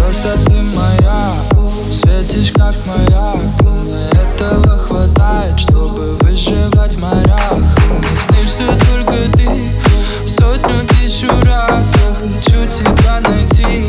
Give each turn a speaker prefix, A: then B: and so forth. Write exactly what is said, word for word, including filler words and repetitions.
A: Просто ты моя, светишь как маяк. Этого хватает, чтобы выживать в морях. Мне снишься только ты сотню тысячу раз. Я хочу тебя найти.